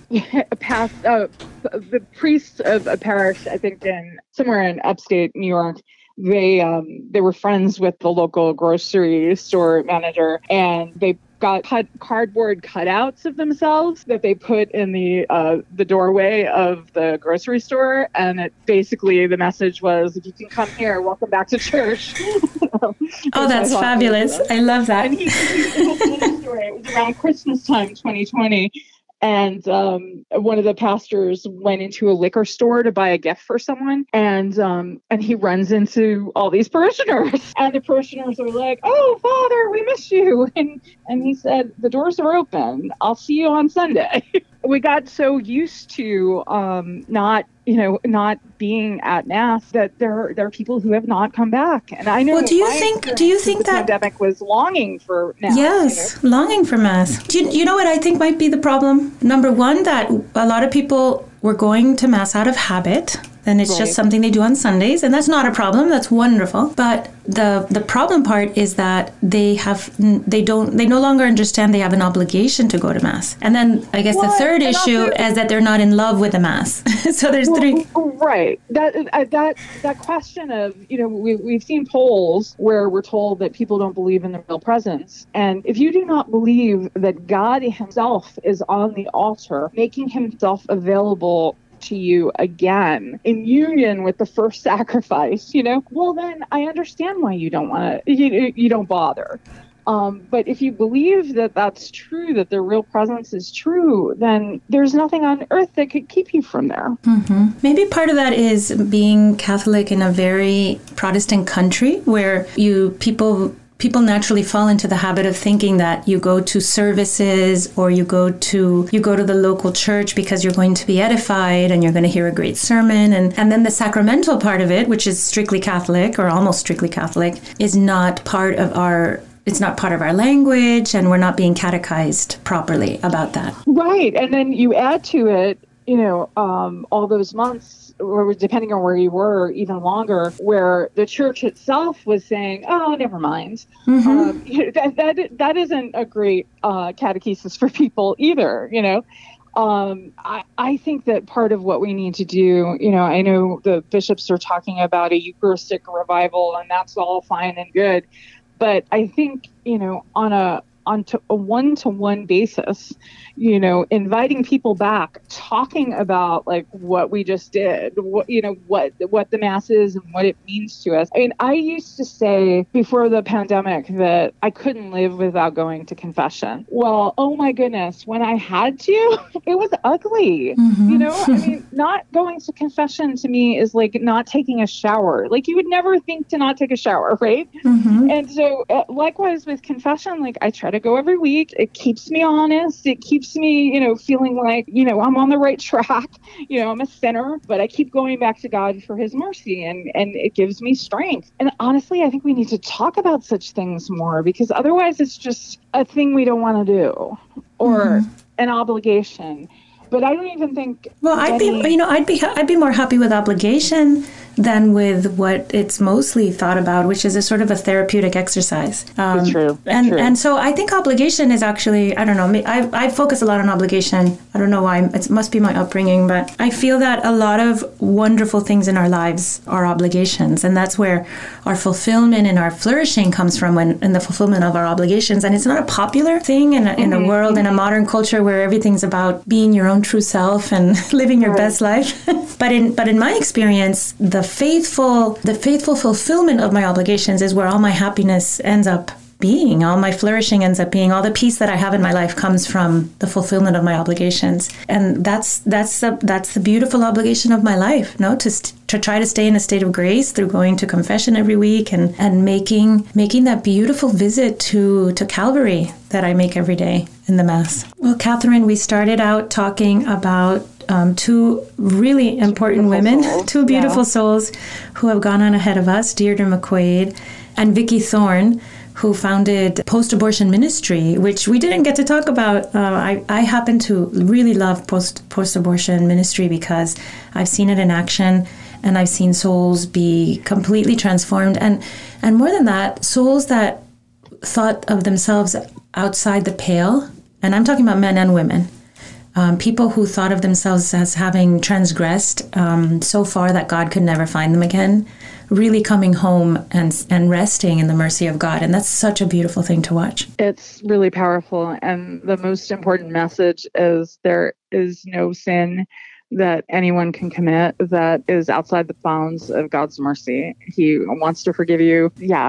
Speaker 3: priest of a parish, I think somewhere in upstate New York. They were friends with the local grocery store manager, and they got cardboard cutouts of themselves that they put in the doorway of the grocery store, and it basically the message was, "If you can come here, welcome back to church."
Speaker 1: Oh, that's fabulous! I love that.
Speaker 3: And he told me a story. It was around Christmas time, 2020. And one of the pastors went into a liquor store to buy a gift for someone, and he runs into all these parishioners, and the parishioners are like, "Oh, Father, we miss you," and he said, "The doors are open. I'll see you on Sunday." We got so used to not being at Mass that there are people who have not come back. And I know.
Speaker 1: Well, do you think
Speaker 3: the
Speaker 1: that
Speaker 3: pandemic was longing for Mass?
Speaker 1: Yes, longing for Mass. Do you know what I think might be the problem? Number one, that a lot of people were going to Mass out of habit. and it's just something they do on Sundays, and that's not a problem. That's wonderful. But the problem part is that they no longer understand they have an obligation to go to Mass. And then I guess the third issue is that they're not in love with the Mass. So there's three.
Speaker 3: Right. That question of, we've seen polls where we're told that people don't believe in the real presence. And if you do not believe that God himself is on the altar, making himself available to you again in union with the first sacrifice, well, then I understand why you don't want to, you don't bother. But if you believe that that's true, that the real presence is true, then there's nothing on earth that could keep you from there.
Speaker 1: Mm-hmm. Maybe part of that is being Catholic in a very Protestant country where people naturally fall into the habit of thinking that you go to services or you go to the local church because you're going to be edified and you're going to hear a great sermon. And then the sacramental part of it, which is strictly Catholic or almost strictly Catholic, is not part of our language, and we're not being catechized properly about that.
Speaker 3: Right. And then you add to it, all those months, or depending on where you were, even longer, where the church itself was saying, oh, never mind. Mm-hmm. That isn't a great catechesis for people either, I think that part of what we need to do, I know the bishops are talking about a Eucharistic revival, and that's all fine and good. But I think, on a one-to-one basis, inviting people back, talking about like what we just did, what the Mass is and what it means to us. I mean, I used to say before the pandemic that I couldn't live without going to confession. Well, oh my goodness, when I had to, it was ugly. Mm-hmm. I mean, not going to confession to me is like not taking a shower. Like you would never think to not take a shower, right? Mm-hmm. And so likewise with confession, like I try to go every week. It keeps me honest. It keeps me, feeling like, I'm on the right track. I'm a sinner, but I keep going back to God for his mercy, and it gives me strength. And honestly, I think we need to talk about such things more, because otherwise it's just a thing we don't want to do or an obligation. But I don't even think. Well,
Speaker 1: I'd be more happy with obligation than with what it's mostly thought about, which is a sort of a therapeutic exercise.
Speaker 3: True.
Speaker 1: And so I think obligation is actually, I don't know, I focus a lot on obligation. I don't know why, it must be my upbringing, but I feel that a lot of wonderful things in our lives are obligations, and that's where our fulfillment and our flourishing comes from, in the fulfillment of our obligations. And it's not a popular thing in a world, in a modern culture where everything's about being your own true self and living your best life. But in my experience, the faithful fulfillment of my obligations is where all my happiness ends up being, all my flourishing ends up being, all the peace that I have in my life comes from the fulfillment of my obligations. And that's the beautiful obligation of my life, to try to stay in a state of grace through going to confession every week and making that beautiful visit to Calvary that I make every day in the Mass. Well, Catherine, we started out talking about two really important women, two beautiful souls who have gone on ahead of us, Deirdre McQuaid and Vicki Thorne, who founded Post-Abortion Ministry, which we didn't get to talk about. I happen to really love post-abortion ministry because I've seen it in action, and I've seen souls be completely transformed. And more than that, souls that thought of themselves outside the pale, and I'm talking about men and women, people who thought of themselves as having transgressed so far that God could never find them again, really coming home and resting in the mercy of God. And that's such a beautiful thing to watch.
Speaker 3: It's really powerful. And the most important message is there is no sin that anyone can commit that is outside the bounds of God's mercy. He wants to forgive you.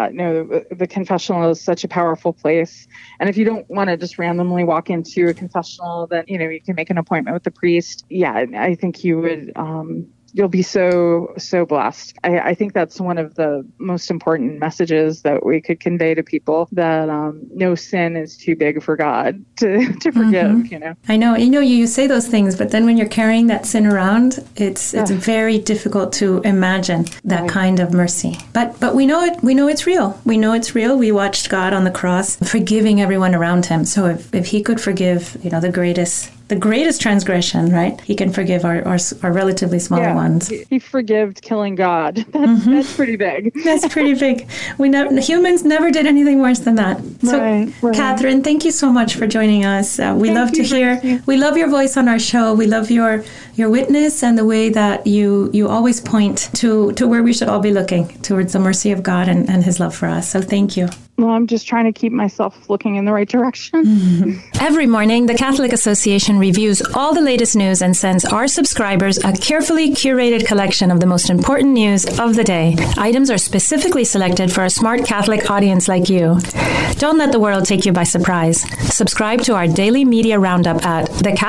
Speaker 3: The confessional is such a powerful place. And if you don't want to just randomly walk into a confessional, then, you can make an appointment with the priest. Yeah, I think you would, you'll be so blessed. I think that's one of the most important messages that we could convey to people, that no sin is too big for God to forgive,
Speaker 1: I know, you say those things, but then when you're carrying that sin around, it's very difficult to imagine that kind of mercy. But we know it's real. We know it's real. We watched God on the cross forgiving everyone around him. So if he could forgive, the greatest the greatest transgression, right? He can forgive our relatively smaller ones.
Speaker 3: He forgave killing God. That's pretty big.
Speaker 1: That's pretty big. Humans never did anything worse than that. So,
Speaker 3: right.
Speaker 1: Catherine, thank you so much for joining us. We love to hear. We love your voice on our show. We love your witness and the way that you always point to where we should all be looking, towards the mercy of God and His love for us. So thank you.
Speaker 3: Well, I'm just trying to keep myself looking in the right direction.
Speaker 1: Every morning, the Catholic Association reviews all the latest news and sends our subscribers a carefully curated collection of the most important news of the day. Items are specifically selected for a smart Catholic audience like you. Don't let the world take you by surprise. Subscribe to our daily media roundup at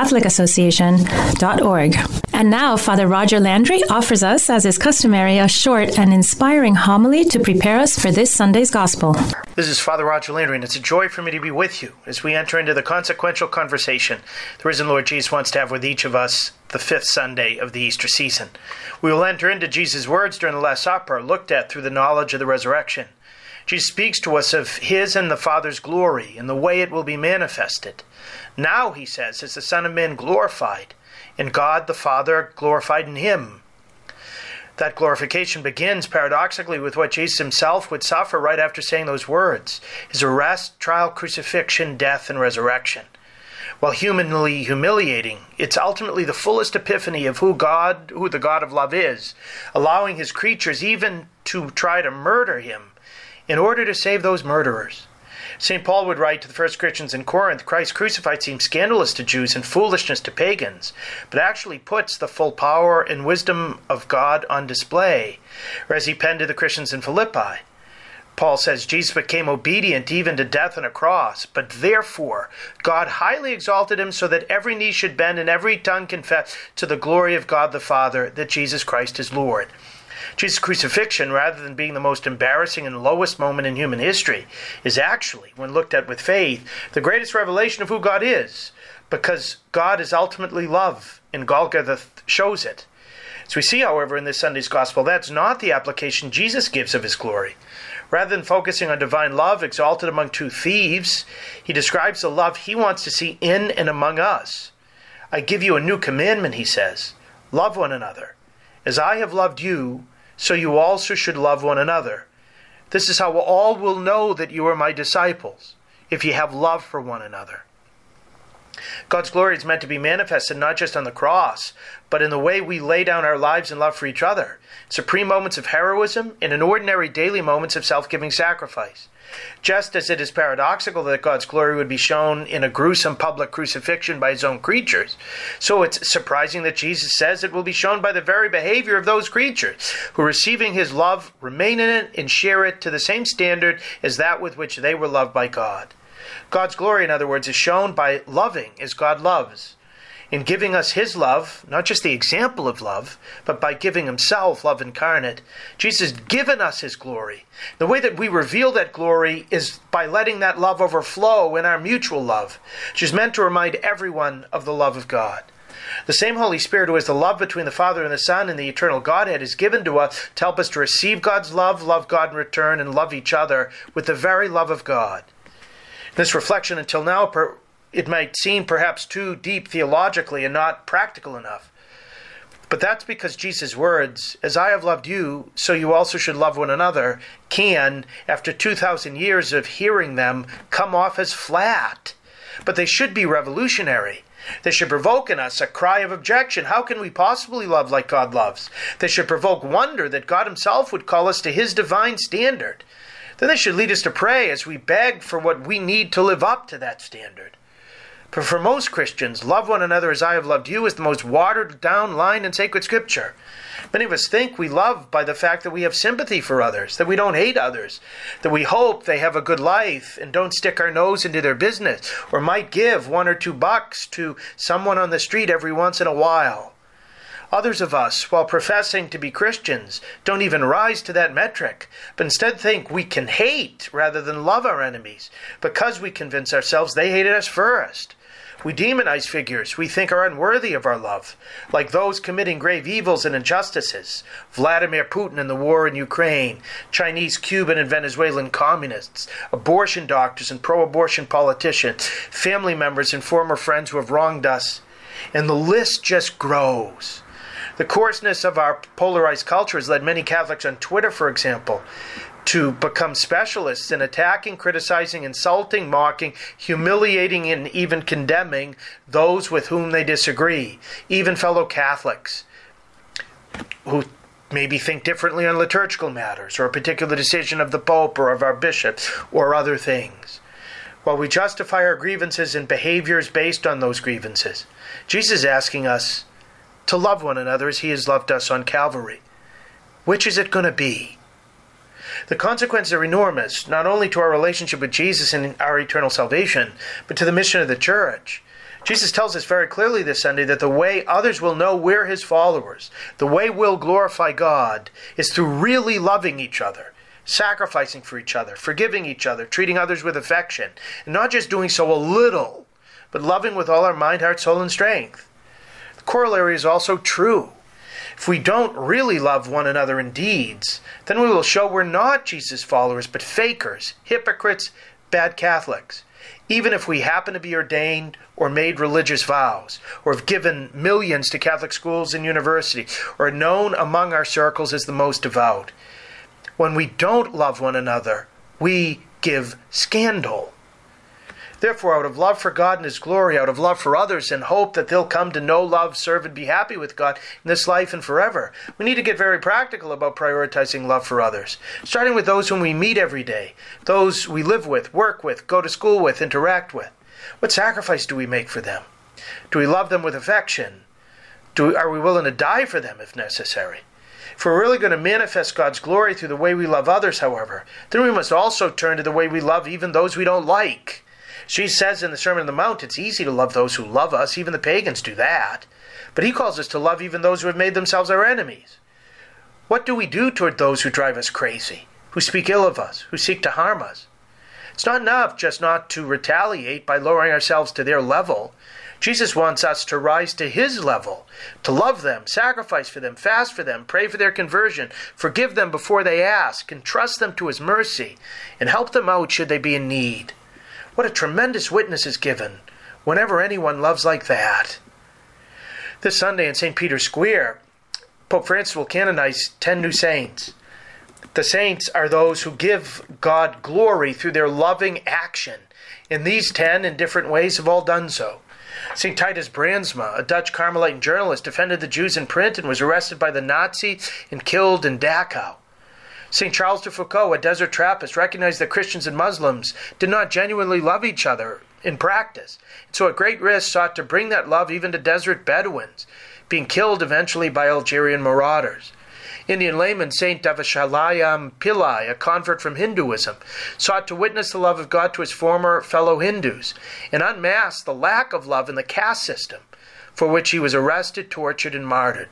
Speaker 1: thecatholicassociation.org. And now, Father Roger Landry offers us, as is customary, a short and inspiring homily to prepare us for this Sunday's Gospel.
Speaker 4: This is Father Roger Landry, and it's a joy for me to be with you as we enter into the consequential conversation the risen Lord Jesus wants to have with each of us the fifth Sunday of the Easter season. We will enter into Jesus' words during the Last Supper, looked at through the knowledge of the resurrection. Jesus speaks to us of His and the Father's glory and the way it will be manifested. Now, He says, is the Son of Man glorified, and God the Father glorified in Him. That glorification begins, paradoxically, with what Jesus Himself would suffer right after saying those words: His arrest, trial, crucifixion, death, and resurrection. While humanly humiliating, it's ultimately the fullest epiphany of who the God of love is, allowing His creatures even to try to murder Him in order to save those murderers. St. Paul would write to the first Christians in Corinth, Christ crucified seems scandalous to Jews and foolishness to pagans, but actually puts the full power and wisdom of God on display. Or as he penned to the Christians in Philippi, Paul says, Jesus became obedient even to death on a cross, but therefore God highly exalted Him so that every knee should bend and every tongue confess to the glory of God the Father that Jesus Christ is Lord. Jesus' crucifixion, rather than being the most embarrassing and lowest moment in human history, is actually, when looked at with faith, the greatest revelation of who God is, because God is ultimately love, and Golgotha shows it. As we see, however, in this Sunday's Gospel, that's not the application Jesus gives of His glory. Rather than focusing on divine love exalted among two thieves, He describes the love He wants to see in and among us. I give you a new commandment, He says. Love one another. As I have loved you, so you also should love one another. This is how all will know that you are my disciples, if you have love for one another. God's glory is meant to be manifested not just on the cross, but in the way we lay down our lives in love for each other, supreme moments of heroism and in ordinary daily moments of self-giving sacrifice. Just as it is paradoxical that God's glory would be shown in a gruesome public crucifixion by His own creatures, so it's surprising that Jesus says it will be shown by the very behavior of those creatures who, receiving His love, remain in it and share it to the same standard as that with which they were loved by God. God's glory, in other words, is shown by loving as God loves. In giving us His love, not just the example of love, but by giving Himself love incarnate, Jesus has given us His glory. The way that we reveal that glory is by letting that love overflow in our mutual love, which is meant to remind everyone of the love of God. The same Holy Spirit who is the love between the Father and the Son and the eternal Godhead is given to us to help us to receive God's love God in return, and love each other with the very love of God. This reflection until now, it might seem perhaps too deep theologically and not practical enough. But that's because Jesus' words, as I have loved you, so you also should love one another, can, after 2,000 years of hearing them, come off as flat. But they should be revolutionary. They should provoke in us a cry of objection. How can we possibly love like God loves? They should provoke wonder that God Himself would call us to His divine standard. Then they should lead us to pray as we beg for what we need to live up to that standard. But for most Christians, love one another as I have loved you is the most watered down line in sacred Scripture. Many of us think we love by the fact that we have sympathy for others, that we don't hate others, that we hope they have a good life and don't stick our nose into their business, or might give $1 or $2 to someone on the street every once in a while. Others of us, while professing to be Christians, don't even rise to that metric, but instead think we can hate rather than love our enemies, because we convince ourselves they hated us first. We demonize figures we think are unworthy of our love, like those committing grave evils and injustices, Vladimir Putin in the war in Ukraine, Chinese, Cuban, and Venezuelan communists, abortion doctors and pro-abortion politicians, family members and former friends who have wronged us. And the list just grows. The coarseness of our polarized culture has led many Catholics on Twitter, for example, to become specialists in attacking, criticizing, insulting, mocking, humiliating, and even condemning those with whom they disagree, even fellow Catholics who maybe think differently on liturgical matters or a particular decision of the Pope or of our bishops or other things. While we justify our grievances and behaviors based on those grievances, Jesus is asking us to love one another as he has loved us on Calvary. Which is it going to be? The consequences are enormous, not only to our relationship with Jesus and our eternal salvation, but to the mission of the Church. Jesus tells us very clearly this Sunday that the way others will know we're his followers, the way we'll glorify God, is through really loving each other, sacrificing for each other, forgiving each other, treating others with affection, and not just doing so a little, but loving with all our mind, heart, soul, and strength. The corollary is also true. If we don't really love one another in deeds, then we will show we're not Jesus' followers, but fakers, hypocrites, bad Catholics. Even if we happen to be ordained or made religious vows, or have given millions to Catholic schools and universities, or are known among our circles as the most devout. When we don't love one another, we give scandal. Therefore, out of love for God and his glory, out of love for others and hope that they'll come to know, love, serve, and be happy with God in this life and forever, we need to get very practical about prioritizing love for others, starting with those whom we meet every day, those we live with, work with, go to school with, interact with. What sacrifice do we make for them? Do we love them with affection? Are we willing to die for them if necessary? If we're really going to manifest God's glory through the way we love others, however, then we must also turn to the way we love even those we don't like. Jesus says in the Sermon on the Mount, it's easy to love those who love us. Even the pagans do that. But he calls us to love even those who have made themselves our enemies. What do we do toward those who drive us crazy, who speak ill of us, who seek to harm us? It's not enough just not to retaliate by lowering ourselves to their level. Jesus wants us to rise to his level, to love them, sacrifice for them, fast for them, pray for their conversion, forgive them before they ask, entrust them to his mercy, and help them out should they be in need. What a tremendous witness is given whenever anyone loves like that. This Sunday in St. Peter's Square, Pope Francis will canonize 10 new saints. The saints are those who give God glory through their loving action. And these 10, in different ways, have all done so. St. Titus Brandsma, a Dutch Carmelite journalist, defended the Jews in print and was arrested by the Nazis and killed in Dachau. St. Charles de Foucault, a desert Trappist, recognized that Christians and Muslims did not genuinely love each other in practice, and so at great risk sought to bring that love even to desert Bedouins, being killed eventually by Algerian marauders. Indian layman St. Devashalayam Pillai, a convert from Hinduism, sought to witness the love of God to his former fellow Hindus and unmask the lack of love in the caste system, for which he was arrested, tortured, and martyred.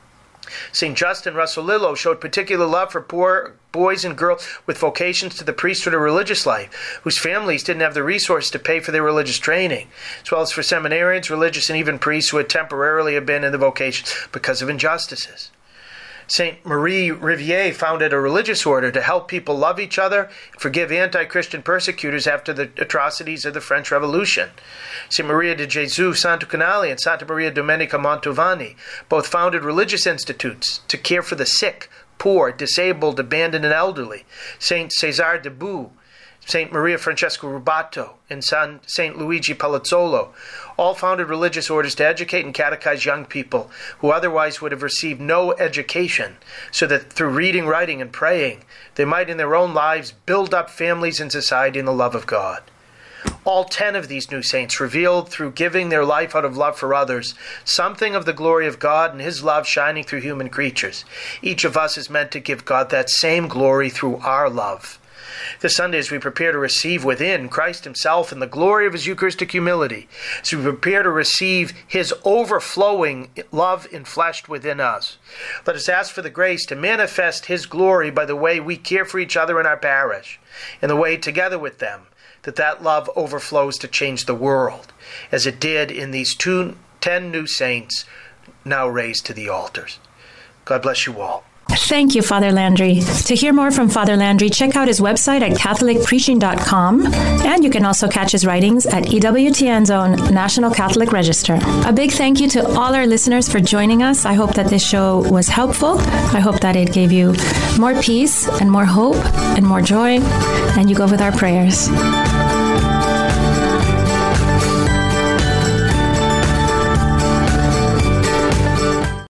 Speaker 4: St. Justin Russellillo showed particular love for poor boys and girls with vocations to the priesthood or religious life, whose families didn't have the resources to pay for their religious training, as well as for seminarians, religious, and even priests who had temporarily abandoned the vocation because of injustices. St. Marie Riviere founded a religious order to help people love each other and forgive anti-Christian persecutors after the atrocities of the French Revolution. St. Maria de Jesus Santo Canale and Santa Maria Domenica Mantovani both founded religious institutes to care for the sick, poor, disabled, abandoned, and elderly. St. Cesare de Bue, St. Maria Francesca Rubato, and St. Luigi Palazzolo all founded religious orders to educate and catechize young people who otherwise would have received no education, so that through reading, writing, and praying, they might in their own lives build up families and society in the love of God. All 10 of these new saints revealed through giving their life out of love for others something of the glory of God and his love shining through human creatures. Each of us is meant to give God that same glory through our love. This Sunday, as we prepare to receive within Christ himself and the glory of his Eucharistic humility, as we prepare to receive his overflowing love enfleshed within us, let us ask for the grace to manifest his glory by the way we care for each other in our parish, and the way, together with them, that love overflows to change the world, as it did in these 10 new saints now raised to the altars. God bless you all.
Speaker 1: Thank you, Father Landry. To hear more from Father Landry, check out his website at catholicpreaching.com, and you can also catch his writings at EWTN's own National Catholic Register. A big thank you to all our listeners for joining us. I hope that this show was helpful. I hope that it gave you more peace and more hope and more joy, and you go with our prayers.